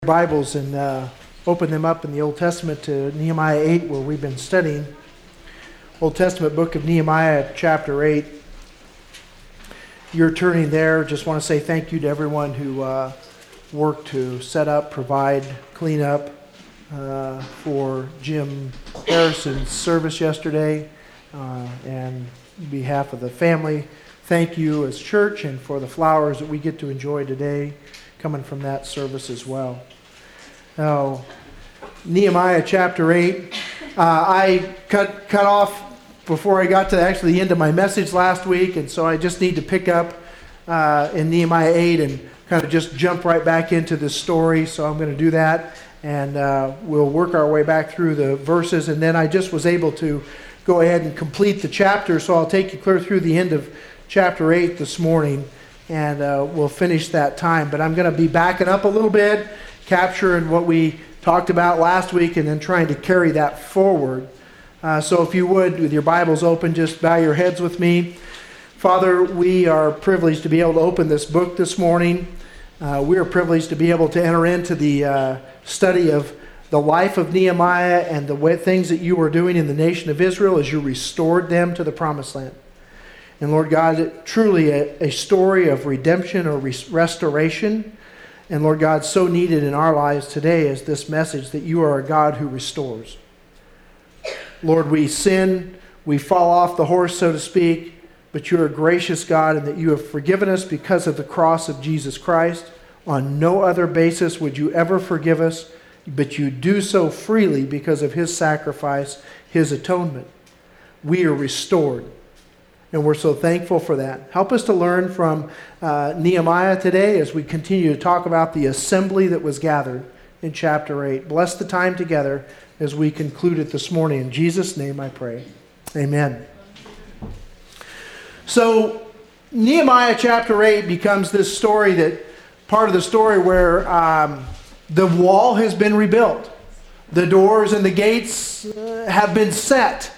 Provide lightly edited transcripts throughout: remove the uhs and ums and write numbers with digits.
Bibles and open them up in the Old Testament to Nehemiah 8, where we've been studying. Old Testament book of Nehemiah, chapter 8. You're turning there. Just want to say thank you to everyone who worked to set up, provide, clean up for Jim Harrison's service yesterday. And on behalf of the family, thank you as church and for the flowers that we get to enjoy today coming from that service as well. Now, Nehemiah chapter 8, I cut off before I got to actually the end of my message last week, and so I just need to pick up in Nehemiah 8 and kind of just jump right back into this story, so I'm going to do that, and we'll work our way back through the verses, and then I just was able to go ahead and complete the chapter, so I'll take you clear through the end of chapter 8 this morning, and we'll finish that time, but I'm going to be backing up a little bit, capturing what we talked about last week and then trying to carry that forward. So if you would, with your Bibles open, just bow your heads with me. Father, we are privileged to be able to open this book this morning. We are privileged to be able to enter into the study of the life of Nehemiah and the things that you were doing in the nation of Israel as you restored them to the promised land. And Lord God, truly a story of redemption or restoration. And Lord God, so needed in our lives today is this message that you are a God who restores. Lord, we sin, we fall off the horse, so to speak, but you're a gracious God and that you have forgiven us because of the cross of Jesus Christ. On no other basis would you ever forgive us, but you do so freely because of his sacrifice, his atonement. We are restored. And we're so thankful for that. Help us to learn from Nehemiah today as we continue to talk about the assembly that was gathered in chapter 8. Bless the time together as we conclude it this morning. In Jesus' name I pray. Amen. So Nehemiah chapter 8 becomes this story that, part of the story where the wall has been rebuilt. The doors and the gates have been set.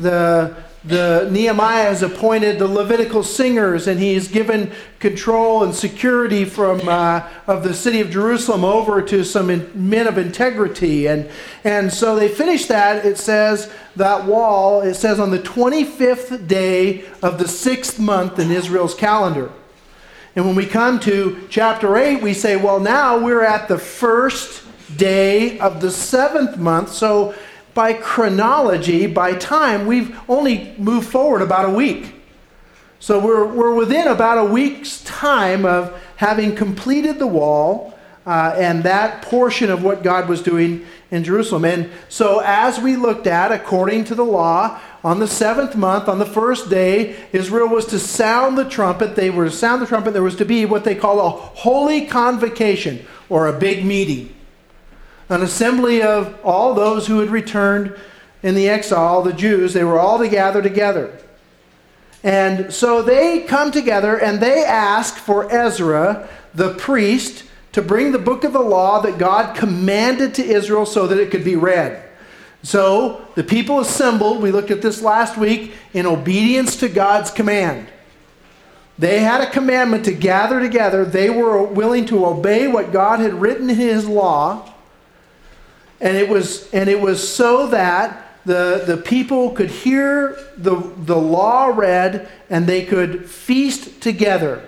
The Nehemiah has appointed the Levitical singers, and he's given control and security from of the city of Jerusalem over to some men of integrity. And so they finished that, it says, that wall, it says on the 25th day of the 6th month in Israel's calendar. And when we come to chapter 8, we say, well, now we're at the first day of the 7th month. So by chronology, by time, we've only moved forward about a week. So we're within about a week's time of having completed the wall and that portion of what God was doing in Jerusalem. And so as we looked at, according to the law, on the 7th month, on the first day, Israel was to sound the trumpet. They were to sound the trumpet. There was to be what they call a holy convocation, or a big meeting. An assembly of all those who had returned in the exile, the Jews. They were all to gather together. And so they come together and they ask for Ezra, the priest, to bring the book of the law that God commanded to Israel so that it could be read. So the people assembled, we looked at this last week, in obedience to God's command. They had a commandment to gather together. They were willing to obey what God had written in his law. And it was so that the people could hear the law read and they could feast together.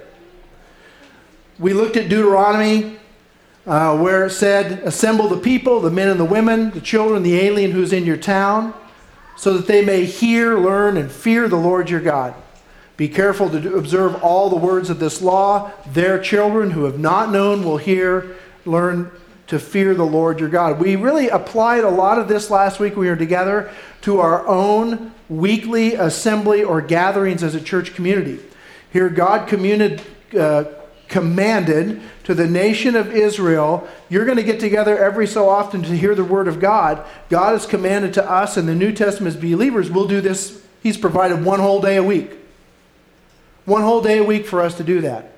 We looked at Deuteronomy where it said, assemble the people, the men and the women, the children, the alien who's in your town, so that they may hear, learn, and fear the Lord your God. Be careful to observe all the words of this law. Their children who have not known will hear, learn to fear the Lord your God. We really applied a lot of this last week we were together to our own weekly assembly or gatherings as a church community. Here God commanded to the nation of Israel, you're going to get together every so often to hear the word of God. God has commanded to us in the New Testament as believers, we'll do this. He's provided one whole day a week. One whole day a week for us to do that.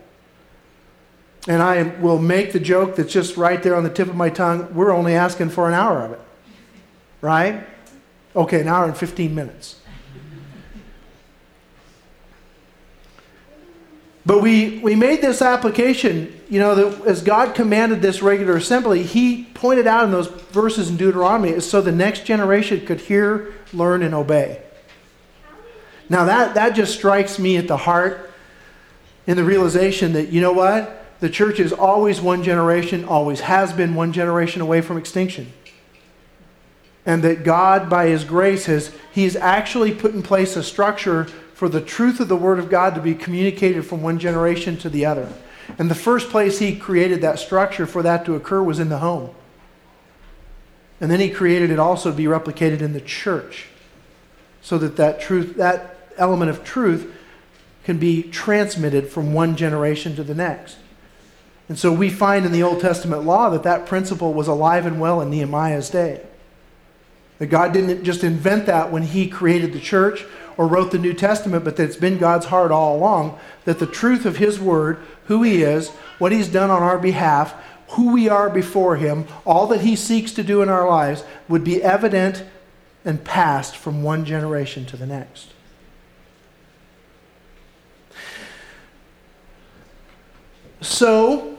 And I will make the joke that's just right there on the tip of my tongue. We're only asking for an hour of it. Right? Okay, an hour and 15 minutes. But we made this application, that as God commanded this regular assembly, he pointed out in those verses in Deuteronomy, it's so the next generation could hear, learn, and obey. Now that just strikes me at the heart in the realization that, you know what? The church is always one generation, always has been one generation away from extinction. And that God, by his grace, he's actually put in place a structure for the truth of the Word of God to be communicated from one generation to the other. And the first place he created that structure for that to occur was in the home. And then he created it also to be replicated in the church, so that that element of truth can be transmitted from one generation to the next. And so we find in the Old Testament law that principle was alive and well in Nehemiah's day. That God didn't just invent that when he created the church or wrote the New Testament, but that it's been God's heart all along, that the truth of his word, who he is, what he's done on our behalf, who we are before him, all that he seeks to do in our lives, would be evident and passed from one generation to the next. So,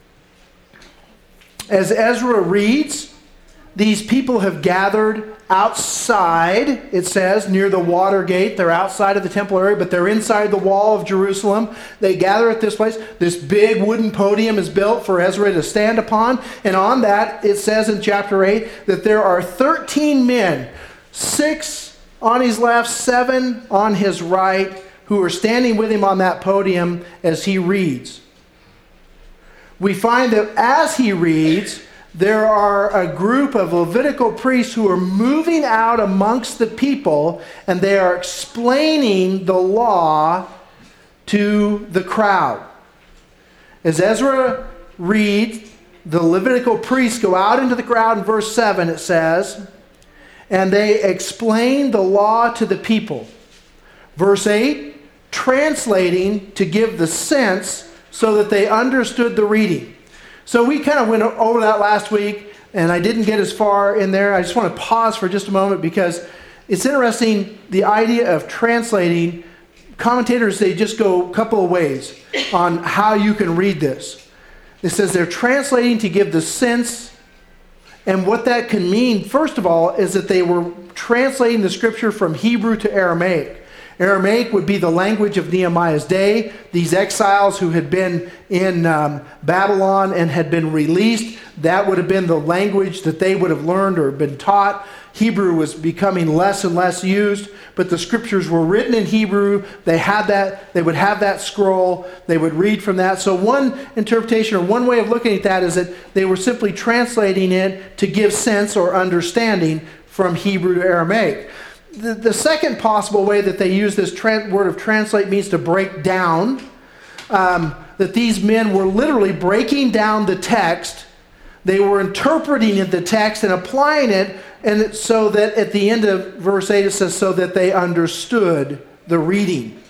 as Ezra reads, these people have gathered outside, it says, near the water gate. They're outside of the temple area, but they're inside the wall of Jerusalem. They gather at this place. This big wooden podium is built for Ezra to stand upon. And on that, it says in chapter 8 that there are 13 men, 6 on his left, 7 on his right, who are standing with him on that podium as he reads. We find that as he reads, there are a group of Levitical priests who are moving out amongst the people, and they are explaining the law to the crowd. As Ezra reads, the Levitical priests go out into the crowd. In verse 7 it says, and they explain the law to the people. Verse 8, translating to give the sense so that they understood the reading. So we kind of went over that last week, and I didn't get as far in there. I just want to pause for just a moment because it's interesting, the idea of translating. Commentators, they just go a couple of ways on how you can read this. It says they're translating to give the sense, and what that can mean, first of all, is that they were translating the scripture from Hebrew to Aramaic. Aramaic would be the language of Nehemiah's day. These exiles who had been in Babylon and had been released, that would have been the language that they would have learned or been taught. Hebrew was becoming less and less used, but the scriptures were written in Hebrew. They had that. They would have that scroll. They would read from that. So one interpretation or one way of looking at that is that they were simply translating it to give sense or understanding from Hebrew to Aramaic. The second possible way that they use this word of translate means to break down. That these men were literally breaking down the text. They were interpreting the text and applying it, and so that at the end of verse 8 it says, so that they understood the reading.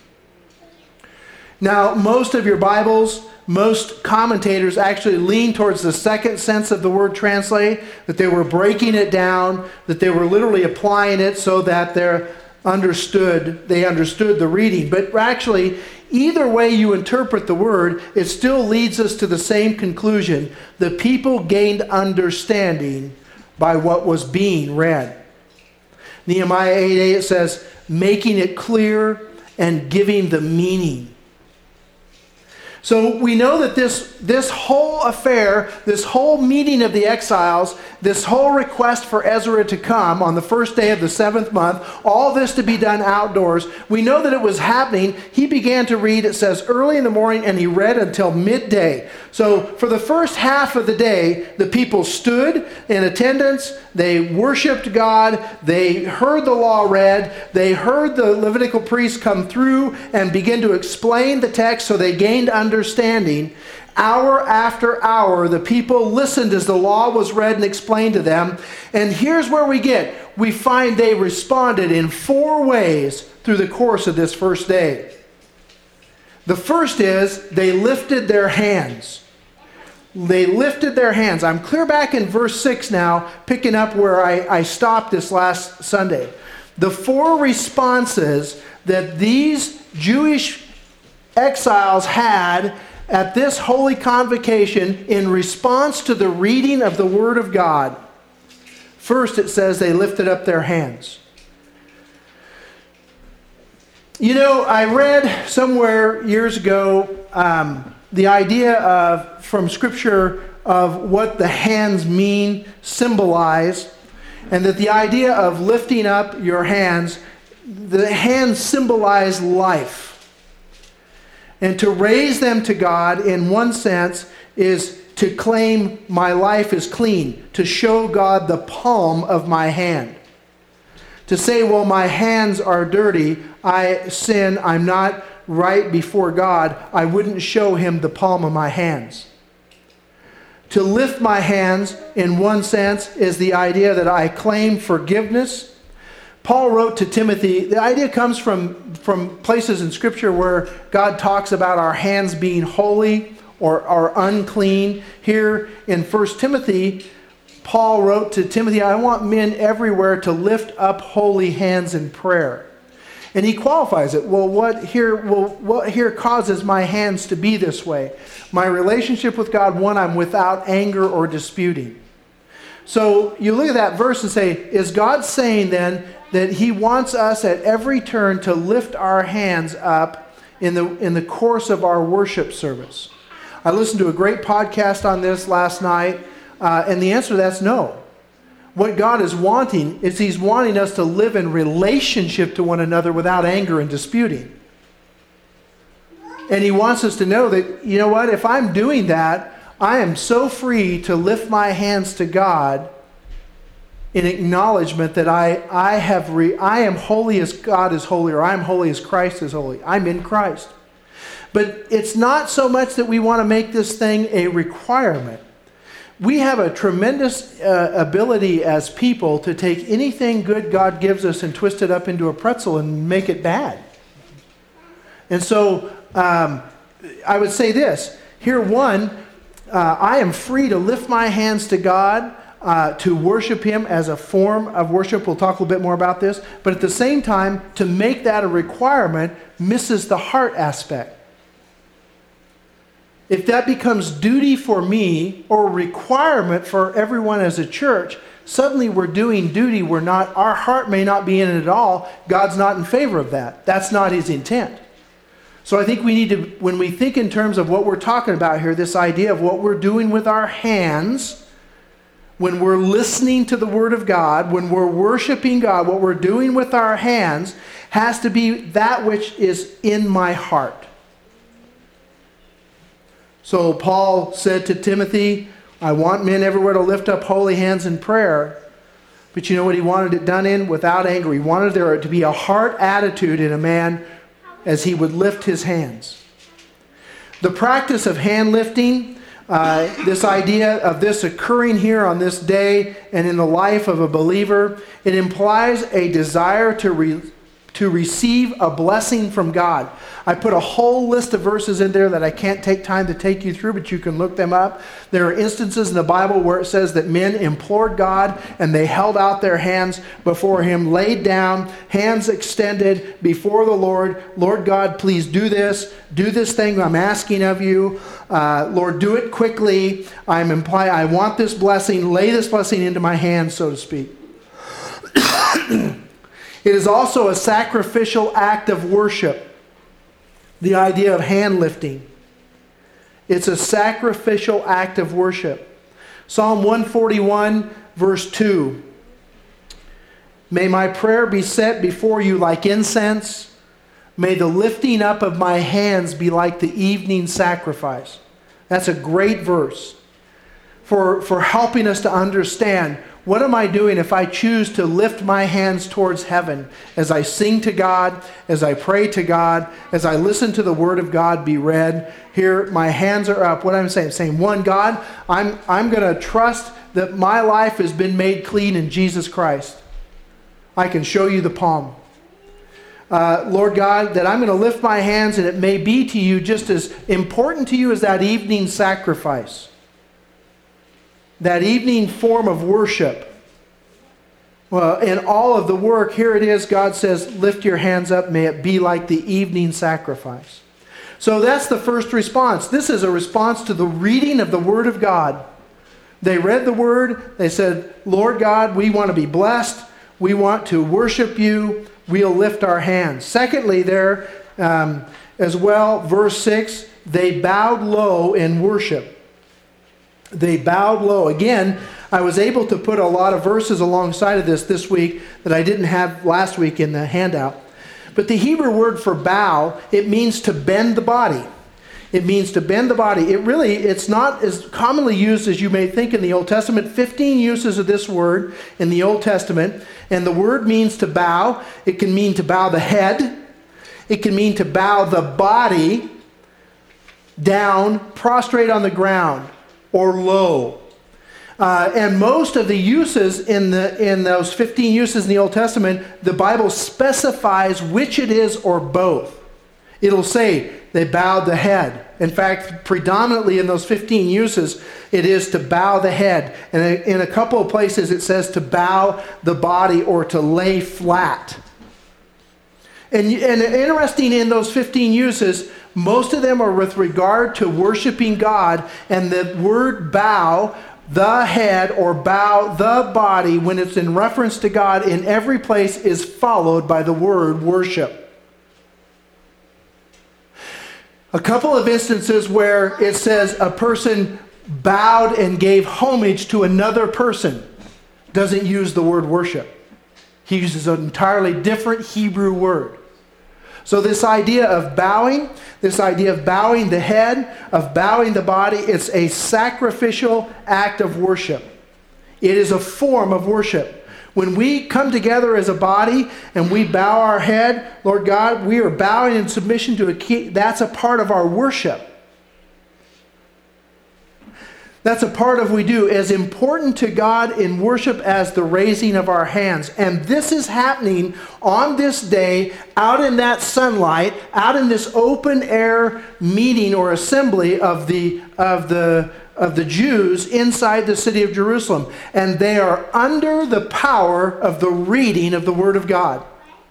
Now, most of your Bibles, most commentators actually lean towards the second sense of the word translate, that they were breaking it down, that they were literally applying it so that they understood the reading. But actually, either way you interpret the word, it still leads us to the same conclusion. The people gained understanding by what was being read. Nehemiah 8:8, it says, making it clear and giving the meaning. So we know that this whole affair, this whole meeting of the exiles, this whole request for Ezra to come on the first day of the 7th month, all this to be done outdoors, we know that it was happening. He began to read, it says, early in the morning, and he read until midday. So for the first half of the day, the people stood in attendance, they worshiped God, they heard the law read, they heard the Levitical priests come through and begin to explain the text, so they gained understanding. Hour after hour, the people listened as the law was read and explained to them. And here's where we find they responded in 4 ways through the course of this first day. The first is they lifted their hands. They lifted their hands. I'm clear back in verse 6 now, picking up where I stopped this last Sunday. The 4 responses that these Jewish exiles had at this holy convocation in response to the reading of the Word of God. First, it says they lifted up their hands. You know, I read somewhere years ago the idea of, from Scripture, of what the hands mean, symbolize, and that the idea of lifting up your hands, the hands symbolize life. And to raise them to God, in one sense, is to claim my life is clean, to show God the palm of my hand. To say, well, my hands are dirty, I sin, I'm not right before God, I wouldn't show him the palm of my hands. To lift my hands, in one sense, is the idea that I claim forgiveness. Paul wrote to Timothy, the idea comes from places in Scripture where God talks about our hands being holy or unclean. Here in 1 Timothy, Paul wrote to Timothy, I want men everywhere to lift up holy hands in prayer. And he qualifies it. What here causes my hands to be this way? My relationship with God, one, I'm without anger or disputing. So you look at that verse and say, is God saying then that he wants us at every turn to lift our hands up in the course of our worship service? I listened to a great podcast on this last night, and the answer to that's no. What God is wanting is he's wanting us to live in relationship to one another without anger and disputing. And he wants us to know that, you know what, if I'm doing that, I am so free to lift my hands to God in acknowledgement that I am holy as God is holy, or I'm holy as Christ is holy. I'm in Christ. But it's not so much that we want to make this thing a requirement. We have a tremendous ability as people to take anything good God gives us and twist it up into a pretzel and make it bad. And so I would say this. Here, one, I am free to lift my hands to God, to worship him as a form of worship. We'll talk a little bit more about this. But at the same time, to make that a requirement misses the heart aspect. If that becomes duty for me or requirement for everyone as a church, suddenly we're doing duty. Our heart may not be in it at all. God's not in favor of that. That's not his intent. So I think we need to, when we think in terms of what we're talking about here, this idea of what we're doing with our hands, when we're listening to the Word of God, when we're worshiping God, what we're doing with our hands has to be that which is in my heart. So Paul said to Timothy, I want men everywhere to lift up holy hands in prayer. But you know what he wanted it done in? Without anger. He wanted there to be a heart attitude in a man as he would lift his hands. The practice of hand lifting, this idea of this occurring here on this day and in the life of a believer, it implies a desire to receive a blessing from God. I put a whole list of verses in there that I can't take time to take you through, but you can look them up. There are instances in the Bible where it says that men implored God and they held out their hands before him, laid down, hands extended before the Lord. Lord God, please do this thing I'm asking of you. Lord, do it quickly. I want this blessing, lay this blessing into my hands, so to speak. It is also a sacrificial act of worship. The idea of hand lifting. It's a sacrificial act of worship. Psalm 141, verse 2. May my prayer be set before you like incense. May the lifting up of my hands be like the evening sacrifice. That's a great verse for helping us to understand, what am I doing if I choose to lift my hands towards heaven as I sing to God, as I pray to God, as I listen to the Word of God be read? Here, my hands are up. What I'm saying, one, God, I'm going to trust that my life has been made clean in Jesus Christ. I can show you the palm. Lord God, that I'm going to lift my hands, and it may be to you just as important to you as that evening sacrifice. That evening form of worship. Well, in all of the work, here it is, God says, lift your hands up, may it be like the evening sacrifice. So that's the first response. This is a response to the reading of the Word of God. They read the Word. They said, Lord God, we want to be blessed. We want to worship you. We'll lift our hands. Secondly, there as well, verse 6, they bowed low in worship. They bowed low. Again, I was able to put a lot of verses alongside of this week that I didn't have last week in the handout. But the Hebrew word for bow, it means to bend the body. It means to bend the body. It's not as commonly used as you may think in the Old Testament. 15 uses of this word in the Old Testament. And the word means to bow. It can mean to bow the head. It can mean to bow the body down, prostrate on the ground, or low. And most of the uses in those 15 uses in the Old Testament, the Bible specifies which it is or both. It'll say they bowed the head. In fact, predominantly in those 15 uses, it is to bow the head. And in a couple of places it says to bow the body or to lay flat. And interesting, in those 15 uses, most of them are with regard to worshiping God, and the word bow the head or bow the body, when it's in reference to God in every place, is followed by the word worship. A couple of instances where it says a person bowed and gave homage to another person doesn't use the word worship. He uses an entirely different Hebrew word. So this idea of bowing the head, of bowing the body, it's a sacrificial act of worship. It is a form of worship. When we come together as a body and we bow our head, Lord God, we are bowing in submission to a king. That's a part of our worship. That's a part of what we do, as important to God in worship as the raising of our hands. And this is happening on this day, out in that sunlight, out in this open air meeting or assembly of the Jews inside the city of Jerusalem. And they are under the power of the reading of the Word of God.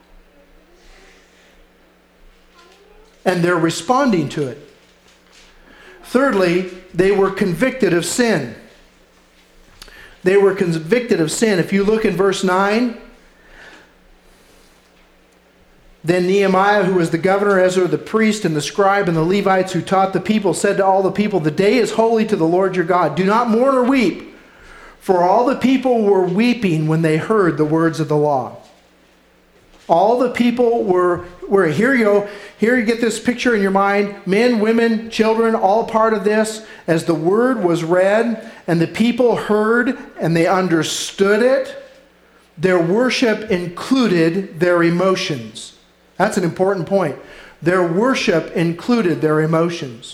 And they're responding to it. Thirdly, they were convicted of sin. They were convicted of sin. If you look in verse 9, then Nehemiah, who was the governor, Ezra the priest, and the scribe, and the Levites who taught the people, said to all the people, "The day is holy to the Lord your God. Do not mourn or weep." For all the people were weeping when they heard the words of the law. All the people were here you go. Here you get this picture in your mind. Men, women, children, all part of this. As the word was read and the people heard and they understood it, their worship included their emotions. That's an important point. Their worship included their emotions.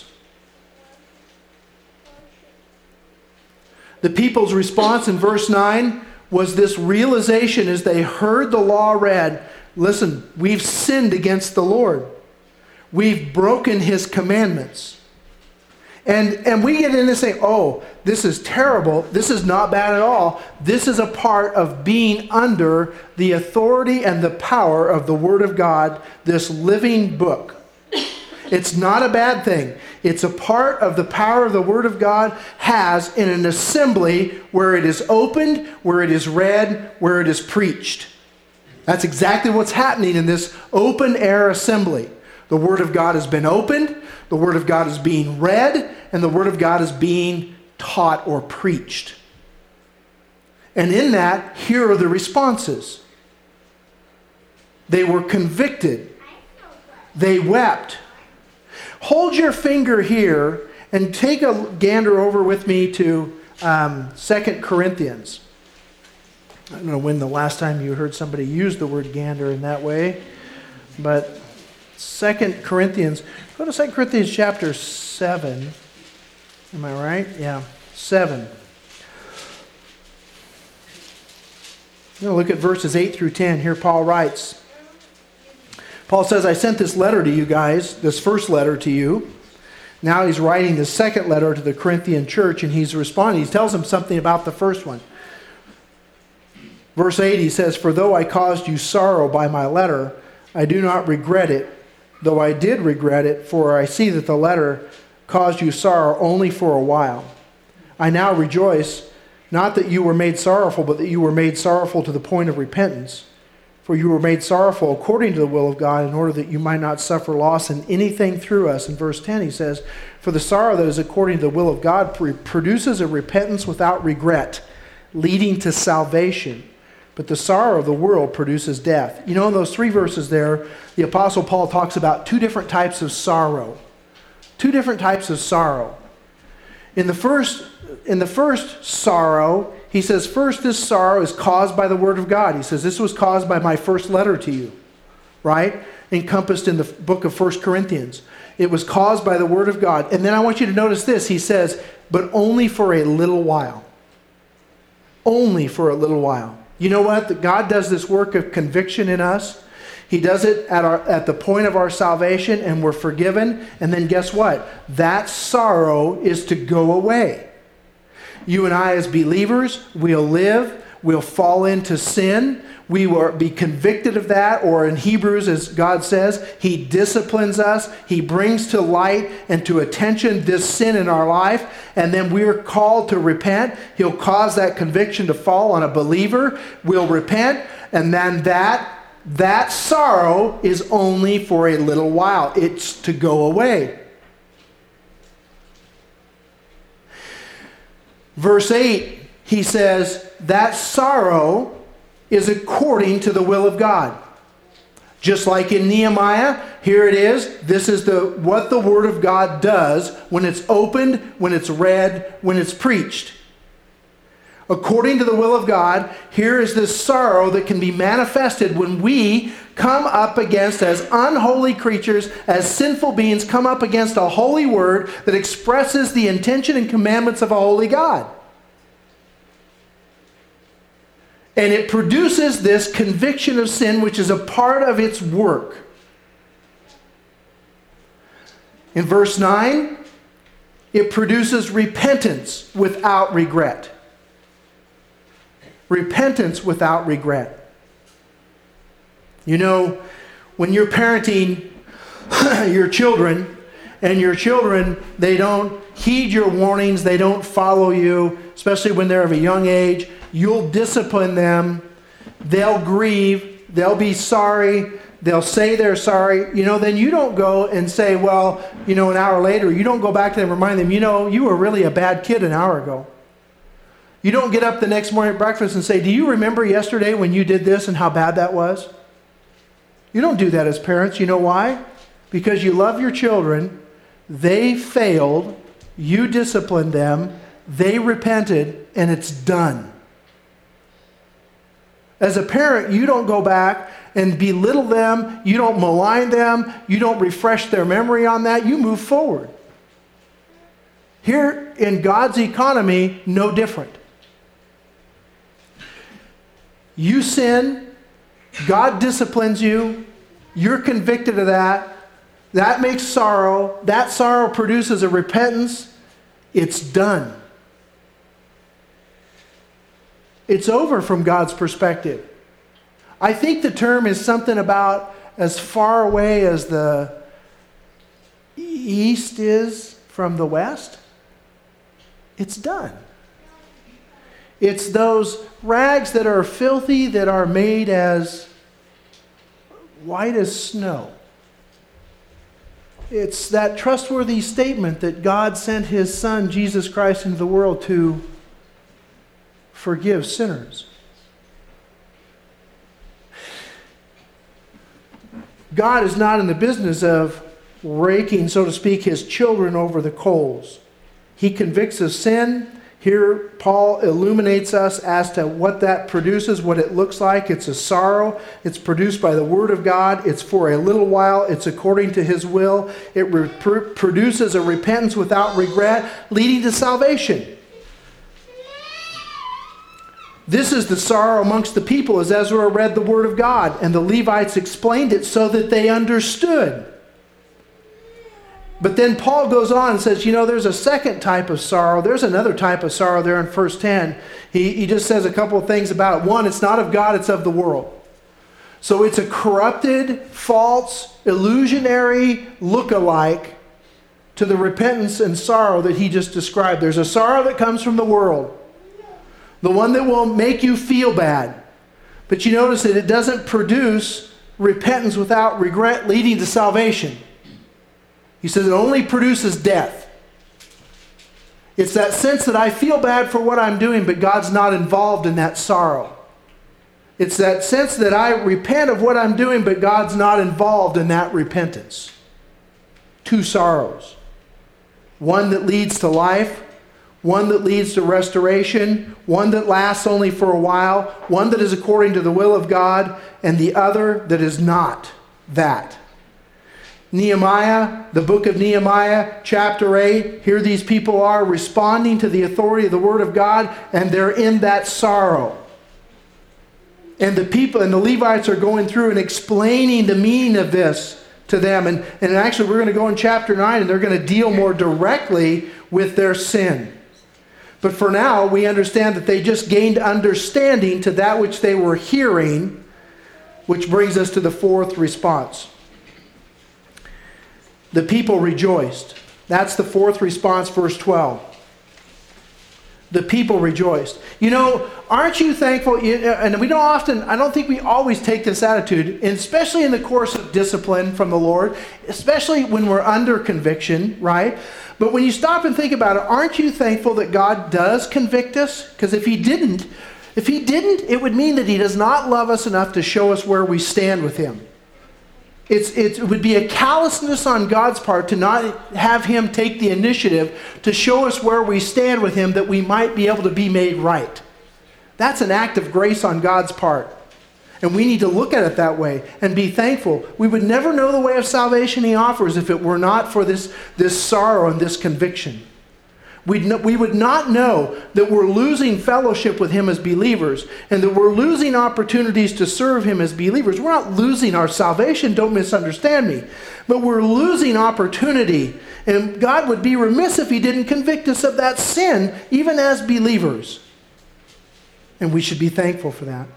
The people's response in verse 9 was this realization as they heard the law read. Listen, we've sinned against the Lord. We've broken His commandments. And we get into saying, oh, this is terrible. This is not bad at all. This is a part of being under the authority and the power of the Word of God, this living book. It's not a bad thing. It's a part of the power of the Word of God has in an assembly where it is opened, where it is read, where it is preached. That's exactly what's happening in this open air assembly. The Word of God has been opened, the Word of God is being read, and the Word of God is being taught or preached. And in that, here are the responses. They were convicted. They wept. Hold your finger here and take a gander over with me to 2 Corinthians. I don't know when the last time you heard somebody use the word gander in that way, but 2 Corinthians, go to 2 Corinthians chapter 7. Am I right? Yeah, 7. I'm going to look at verses 8 through 10. Here Paul writes. Paul says, I sent this letter to you guys, this first letter to you. Now he's writing the second letter to the Corinthian church, and he's responding. He tells them something about the first one. Verse 8, he says, For though I caused you sorrow by my letter, I do not regret it, though I did regret it, for I see that the letter caused you sorrow only for a while. I now rejoice, not that you were made sorrowful, but that you were made sorrowful to the point of repentance. For you were made sorrowful according to the will of God, in order that you might not suffer loss in anything through us. In verse 10 he says, for the sorrow that is according to the will of God produces a repentance without regret, leading to salvation. But the sorrow of the world produces death. You know, in those 3 verses there, the Apostle Paul talks about 2 different types of sorrow. 2 different types of sorrow. In the first sorrow, he says, first, this sorrow is caused by the Word of God. He says, this was caused by my first letter to you, right? Encompassed in the book of 1 Corinthians. It was caused by the Word of God. And then I want you to notice this. He says, but only for a little while. Only for a little while. You know what? That God does this work of conviction in us. He does it at the point of our salvation, and we're forgiven. And then guess what? That sorrow is to go away. You and I as believers, we'll live, we'll fall into sin, we will be convicted of that, or in Hebrews, as God says, He disciplines us, He brings to light and to attention this sin in our life, and then we're called to repent. He'll cause that conviction to fall on a believer, we'll repent, and then that sorrow is only for a little while. It's to go away. Verse 8, he says, that sorrow is according to the will of God. Just like in Nehemiah, here it is. This is what the Word of God does when it's opened, when it's read, when it's preached. According to the will of God, here is this sorrow that can be manifested when we come up against, as unholy creatures, as sinful beings, come up against a holy word that expresses the intention and commandments of a holy God. And it produces this conviction of sin, which is a part of its work. In verse 9, it produces repentance without regret. Repentance without regret. You know, when you're parenting your children, and your children, they don't heed your warnings, they don't follow you, especially when they're of a young age, you'll discipline them, they'll grieve, they'll be sorry, they'll say they're sorry. You know, then you don't go and say, well, you know, an hour later, you don't go back to them and remind them, you know, you were really a bad kid an hour ago. You don't get up the next morning at breakfast and say, do you remember yesterday when you did this and how bad that was? You don't do that as parents. You know why? Because you love your children. They failed. You disciplined them. They repented, and it's done. As a parent, you don't go back and belittle them. You don't malign them. You don't refresh their memory on that. You move forward. Here in God's economy, no different. You sin, God disciplines you, you're convicted of that, that makes sorrow, that sorrow produces a repentance, it's done. It's over from God's perspective. I think the term is something about as far away as the east is from the west. It's done. It's those rags that are filthy that are made as white as snow. It's that trustworthy statement that God sent His Son, Jesus Christ, into the world to forgive sinners. God is not in the business of raking, so to speak, His children over the coals. He convicts of sin. Here, Paul illuminates us as to what that produces, what it looks like. It's a sorrow. It's produced by the Word of God. It's for a little while. It's according to His will. It produces a repentance without regret, leading to salvation. This is the sorrow amongst the people, as Ezra read the Word of God, and the Levites explained it so that they understood. But then Paul goes on and says, you know, there's a second type of sorrow. There's another type of sorrow there in verse 10. He just says a couple of things about it. One, it's not of God, it's of the world. So it's a corrupted, false, illusionary look-alike to the repentance and sorrow that he just described. There's a sorrow that comes from the world, the one that will make you feel bad. But you notice that it doesn't produce repentance without regret leading to salvation. He says it only produces death. It's that sense that I feel bad for what I'm doing, but God's not involved in that sorrow. It's that sense that I repent of what I'm doing, but God's not involved in that repentance. Two sorrows. One that leads to life, one that leads to restoration, one that lasts only for a while, one that is according to the will of God, and the other that is not that. Nehemiah, the book of Nehemiah, chapter 8, here these people are responding to the authority of the Word of God, and they're in that sorrow. And the people and the Levites are going through and explaining the meaning of this to them. And actually, we're going to go in chapter 9, and they're going to deal more directly with their sin. But for now, we understand that they just gained understanding to that which they were hearing, which brings us to the fourth response. The people rejoiced. That's the fourth response, verse 12. The people rejoiced. You know, aren't you thankful? And we don't often, I don't think we always take this attitude, and especially in the course of discipline from the Lord, especially when we're under conviction, right? But when you stop and think about it, aren't you thankful that God does convict us? Because if He didn't, it would mean that He does not love us enough to show us where we stand with Him. It would be a callousness on God's part to not have Him take the initiative to show us where we stand with Him, that we might be able to be made right. That's an act of grace on God's part. And we need to look at it that way and be thankful. We would never know the way of salvation He offers if it were not for this sorrow and this conviction. We would not know that we're losing fellowship with Him as believers, and that we're losing opportunities to serve Him as believers. We're not losing our salvation, don't misunderstand me. But we're losing opportunity. And God would be remiss if He didn't convict us of that sin, even as believers. And we should be thankful for that.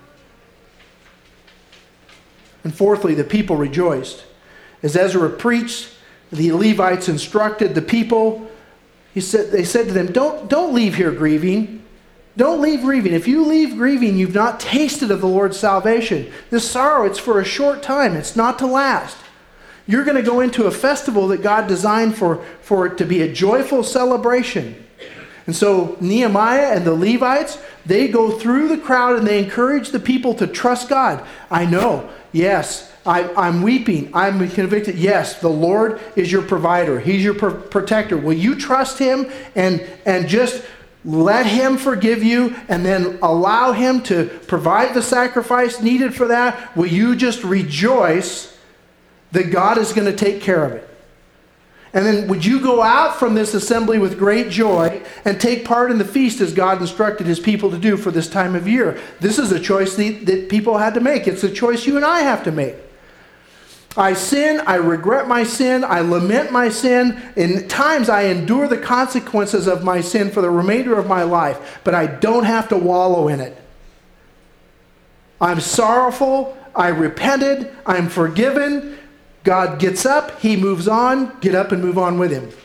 And fourthly, the people rejoiced. As Ezra preached, the Levites instructed the people. They said to them, don't leave here grieving. Don't leave grieving. If you leave grieving, you've not tasted of the Lord's salvation. This sorrow, it's for a short time. It's not to last. You're going to go into a festival that God designed for it to be a joyful celebration. And so Nehemiah and the Levites, they go through the crowd and they encourage the people to trust God. I know, yes, I'm weeping. I'm convicted. Yes, the Lord is your provider. He's your protector. Will you trust Him and just let Him forgive you and then allow Him to provide the sacrifice needed for that? Will you just rejoice that God is going to take care of it? And then would you go out from this assembly with great joy and take part in the feast as God instructed His people to do for this time of year? This is a choice that people had to make. It's a choice you and I have to make. I sin, I regret my sin, I lament my sin. In times I endure the consequences of my sin for the remainder of my life, but I don't have to wallow in it. I'm sorrowful, I repented, I'm forgiven. God gets up, He moves on, get up and move on with Him.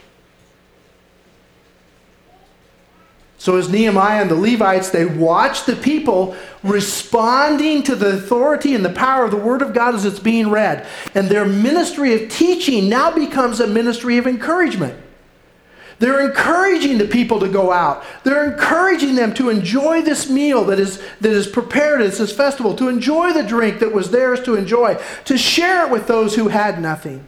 So as Nehemiah and the Levites, they watched the people responding to the authority and the power of the Word of God as it's being read. And their ministry of teaching now becomes a ministry of encouragement. They're encouraging the people to go out. They're encouraging them to enjoy this meal that is prepared at this festival, to enjoy the drink that was theirs to enjoy, to share it with those who had nothing.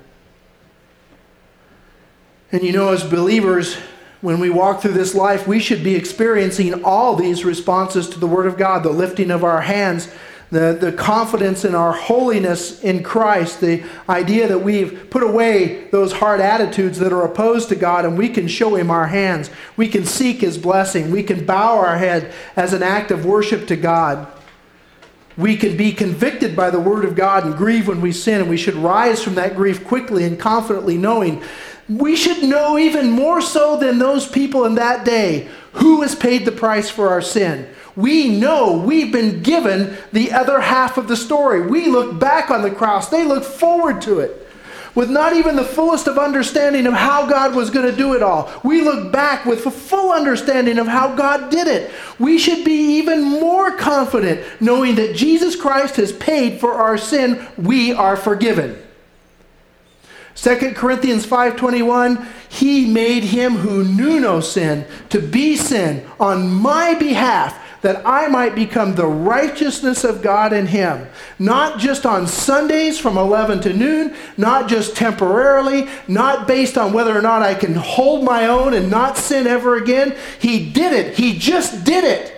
And you know, as believers, when we walk through this life, we should be experiencing all these responses to the Word of God, the lifting of our hands, the confidence in our holiness in Christ, the idea that we've put away those hard attitudes that are opposed to God and we can show Him our hands. We can seek His blessing. We can bow our head as an act of worship to God. We can be convicted by the Word of God and grieve when we sin, and we should rise from that grief quickly and confidently knowing we should know even more so than those people in that day who has paid the price for our sin. We know we've been given the other half of the story. We look back on the cross. They look forward to it with not even the fullest of understanding of how God was going to do it all. We look back with a full understanding of how God did it. We should be even more confident knowing that Jesus Christ has paid for our sin. We are forgiven. 2 Corinthians 5:21, he made him who knew no sin to be sin on my behalf, that I might become the righteousness of God in him. Not just on Sundays from 11 to noon, not just temporarily, not based on whether or not I can hold my own and not sin ever again. He did it. He just did it.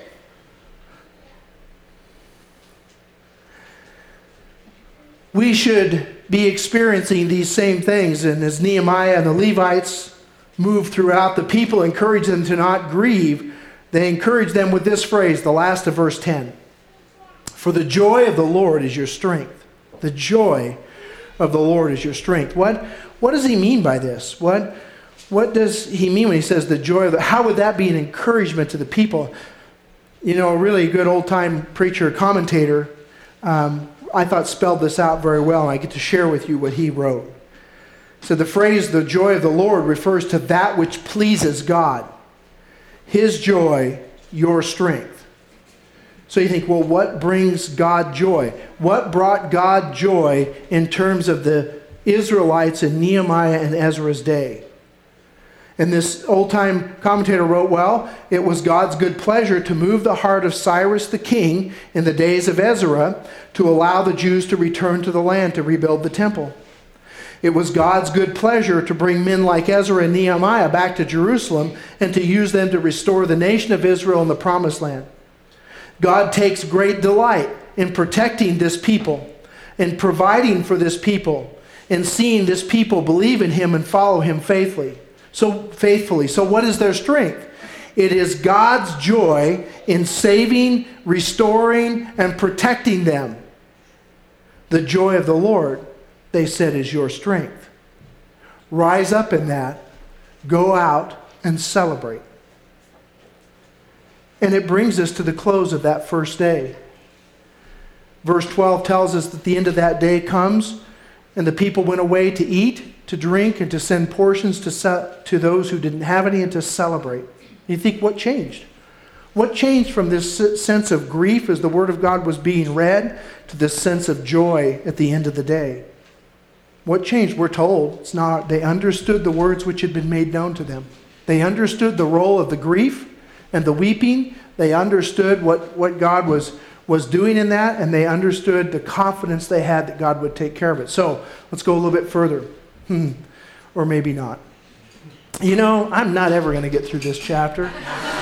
We should be experiencing these same things. And as Nehemiah and the Levites move throughout, the people encourage them to not grieve. They encourage them with this phrase, the last of verse 10. For the joy of the Lord is your strength. The joy of the Lord is your strength. What does he mean by this? What does he mean when he says the joy of the... How would that be an encouragement to the people? You know, a really good old-time preacher, commentator, I thought spelled this out very well, and I get to share with you what he wrote. So the phrase, the joy of the Lord, refers to that which pleases God. His joy, your strength. So you think, well, what brings God joy? What brought God joy in terms of the Israelites in Nehemiah and Ezra's day? And this old-time commentator wrote, well, it was God's good pleasure to move the heart of Cyrus the king in the days of Ezra to allow the Jews to return to the land to rebuild the temple. It was God's good pleasure to bring men like Ezra and Nehemiah back to Jerusalem and to use them to restore the nation of Israel in the promised land. God takes great delight in protecting this people, in providing for this people, in seeing this people believe in him and follow him faithfully. So what is their strength? It is God's joy in saving, restoring, and protecting them. The joy of the Lord, they said, is your strength. Rise up in that. Go out and celebrate. And it brings us to the close of that first day. Verse 12 tells us that the end of that day comes, and the people went away to eat, to drink, and to send portions to those who didn't have any, and to celebrate. You think, what changed? What changed from this sense of grief as the Word of God was being read to this sense of joy at the end of the day? What changed? We're told it's not. They understood the words which had been made known to them. They understood the role of the grief and the weeping. They understood what God was doing in that, and they understood the confidence they had that God would take care of it. So let's go a little bit further. Or maybe not. You know, I'm not ever going to get through this chapter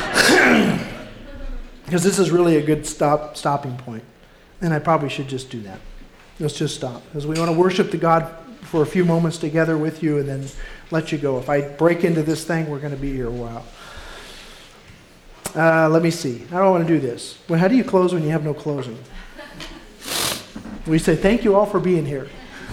because this is really a good stopping point. And I probably should just do that. Let's just stop because we want to worship the God for a few moments together with you and then let you go. If I break into this thing, we're going to be here a while. Let me see. How do I want to do this? Well, how do you close when you have no closing? We say, thank you all for being here.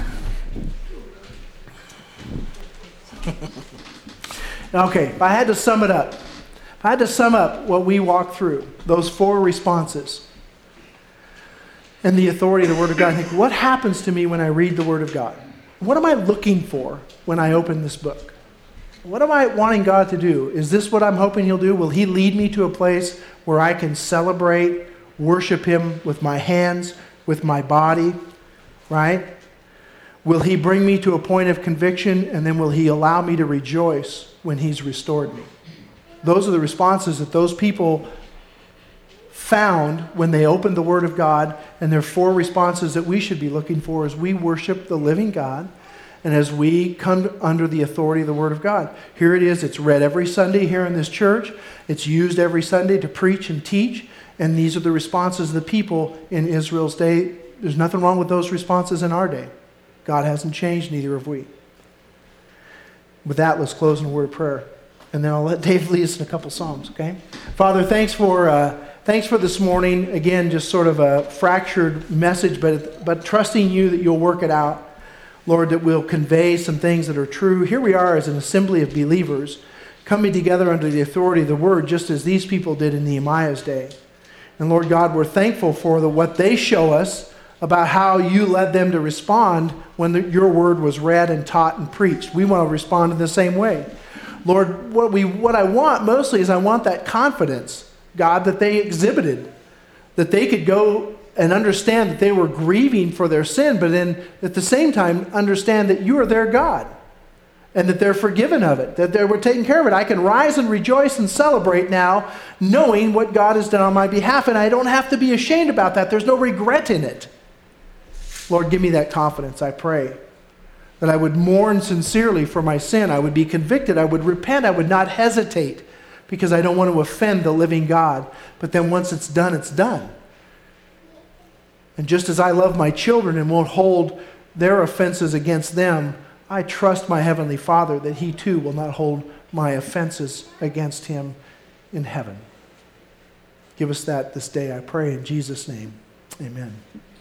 Okay, if I had to sum it up, what we walked through, those four responses, and the authority of the Word of God, I think, what happens to me when I read the Word of God? What am I looking for when I open this book? What am I wanting God to do? Is this what I'm hoping He'll do? Will He lead me to a place where I can celebrate, worship Him with my hands, with my body, right? Will He bring me to a point of conviction, and then will He allow me to rejoice when He's restored me? Those are the responses that those people found when they opened the Word of God, and there are four responses that we should be looking for as we worship the living God and as we come under the authority of the Word of God. Here it is. It's read every Sunday here in this church. It's used every Sunday to preach and teach, and these are the responses of the people in Israel's day. There's nothing wrong with those responses in our day. God hasn't changed, neither have we. With that, let's close in a word of prayer. And then I'll let Dave lead us in a couple Psalms, okay? Father, thanks for this morning. Again, just sort of a fractured message, but trusting you that you'll work it out. Lord, that we'll convey some things that are true. Here we are as an assembly of believers coming together under the authority of the Word, just as these people did in Nehemiah's day. And Lord God, we're thankful for what they show us about how you led them to respond when your word was read and taught and preached. We want to respond in the same way. Lord, what I want mostly is I want that confidence, God, that they exhibited, that they could go and understand that they were grieving for their sin, but then at the same time understand that you are their God and that they're forgiven of it, that they were taken care of it. I can rise and rejoice and celebrate now knowing what God has done on my behalf, and I don't have to be ashamed about that. There's no regret in it. Lord, give me that confidence, I pray, that I would mourn sincerely for my sin. I would be convicted. I would repent. I would not hesitate because I don't want to offend the living God. But then once it's done, it's done. And just as I love my children and won't hold their offenses against them, I trust my Heavenly Father that He too will not hold my offenses against Him in heaven. Give us that this day, I pray in Jesus' name. Amen.